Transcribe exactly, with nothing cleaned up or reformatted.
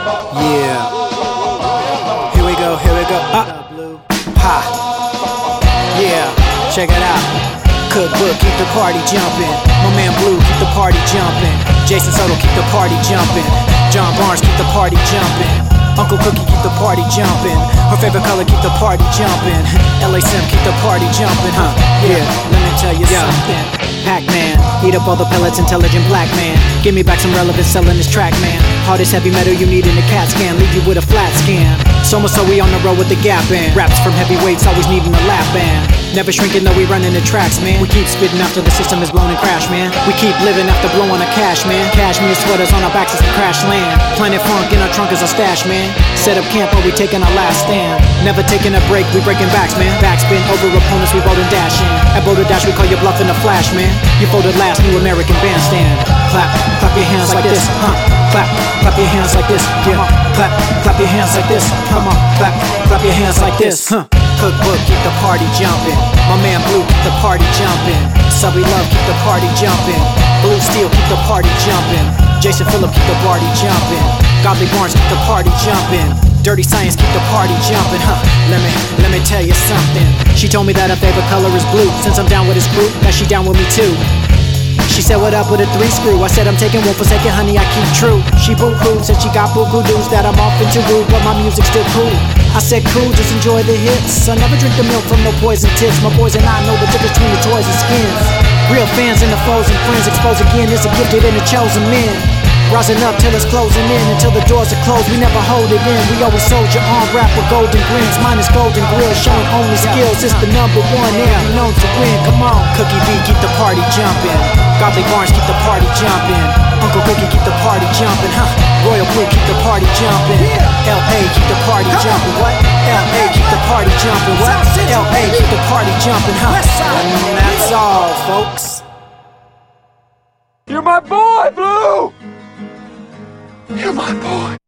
Yeah. Here we go, here we go. Uh. Ha. Yeah. Check it out. Cookbook, keep the party jumping. My man Blue, keep the party jumping. Jason Soto, keep the party jumping. John Barnes, keep the party jumping. Uncle Cookie, keep the party jumping. Her favorite color, keep the party jumping. L A Sim, keep the party jumping, huh? Yeah, let me tell you yeah. something. Pac-Man, eat up all the pellets, intelligent black man. Give me back some relevance, selling this track, man. Hardest heavy metal you need in a CAT scan. Leave you with a flat scan. So much so we on the road with the Gap band. Raps from heavyweights, always needing a lap band. Never shrinking though we running the tracks, man. We keep spitting after the system is blown and crash, man. We keep living after blowing the cash, man. Cashmere sweaters on our backs as we crash land. Planet Funk in our trunk is our stash, man. Set up camp while we taking our last stand. Never taking a break, we breaking backs, man. Backspin over opponents, we vote and dash in. At Boulder Dash, we call you bluff in a flash, man. You voted last, new American bandstand. Clap, clap your hands like this, huh? Clap, clap your hands like this, yeah. Clap, clap your hands like this, come on. Clap, clap your hands like this, huh? Cookbook, keep the party jumping. My man Blue, keep the party jumping. Subby Love, keep the party jumping. Blue Steel, keep the party jumping. Jason Phillip, keep the party jumping. Godly Barnes, keep the party jumping. Dirty Science, keep the party jumping, huh? Let me, let me tell you something. She told me that her favorite color is blue. Since I'm down with his crew, that she down with me too. She said what up with a three screw. I said I'm taking one for second, honey, I keep true. She boo-hoo, said she got boo-hoo dudes that I'm off into rude, but my music's still cool. I said cool, just enjoy the hits. I never drink the milk from no poison tips. My boys and I know the difference between the toys and skins. Real fans and the foes and friends exposed again. It's a gifted and a chosen men. Rising up till it's closing in. Until the doors are closed, we never hold it in. We always soldier on rap with golden grins. Mine is golden grill, showing only skills. It's the number one air, we known to win. Come on, Cookie B, keep the party jumping. Godly Barnes, keep the party jumping. Uncle Cookie, keep the party jumping, huh? Royal Blue, keep the party jumping. L A, keep the party jumping, what? L A, keep the party jumping, what? L A, keep the party jumping, huh? And that's all, folks. You're my boy, Blue! You're my boy.